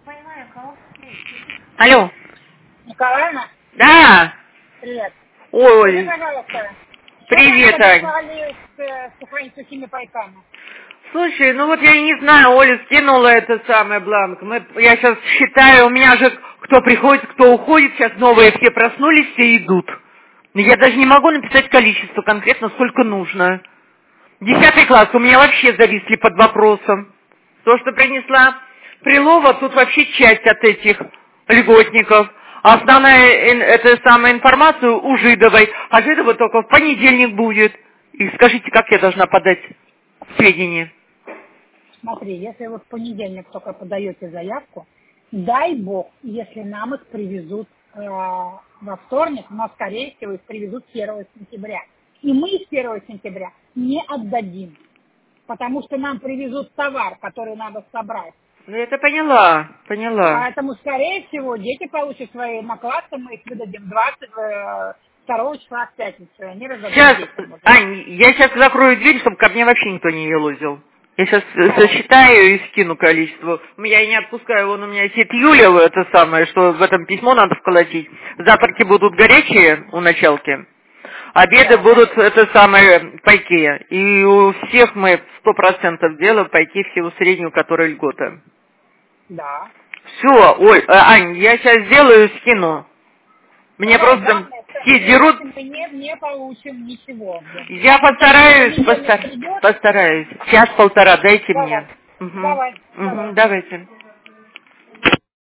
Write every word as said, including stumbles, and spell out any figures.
Алло. Николаевна? Да. Привет. Ой. Скажи, пожалуйста, Привет, что Ань. написали с, э, с сухими сухими пайками? Слушай, ну вот я не знаю, Оля скинула это самое бланк. Мы, я сейчас считаю, у меня же кто приходит, кто уходит, сейчас новые все проснулись, все идут. Но я даже не могу написать количество конкретно, сколько нужно. Десятый класс у меня вообще зависли под вопросом. То, что принесла Прилова, тут вообще часть от этих льготников. А основная ин- это самая информация у Жидовой. А Жидова только в понедельник будет. И скажите, как я должна подать сведения? Смотри, если вы в понедельник только подаете заявку, дай бог, если нам их привезут э, во вторник, но, скорее всего, их привезут первого сентября. И мы их первого сентября не отдадим, потому что нам привезут товар, который надо собрать. Ну, это поняла, поняла. Поэтому, скорее всего, дети получат свои накладки, мы их выдадим двадцать второго числа в пятницу, и они раздадут Сейчас, детям уже. Ань, я сейчас закрою дверь, чтобы ко мне вообще никто не елозил. Я сейчас Давай. сосчитаю и скину количество. Я и не отпускаю, вон у меня сидит Юля, это самое, что в этом письмо надо вколотить. Завтраки будут горячие у началки. Обеды Да. будут, это самое, пайки. И у всех мы сто процентов делаем пайки всего среднего, который льгота. Да. Все, ой, э, Ань, я сейчас сделаю, скину. Мне Давай, просто главное, все скажи, дерут. иначе мы не, не получим ничего. Я Потому что постараюсь, понедельник постар... придет. постараюсь. Час-полтора дайте Давай. мне. Угу. Давай. Давай. Угу, давайте.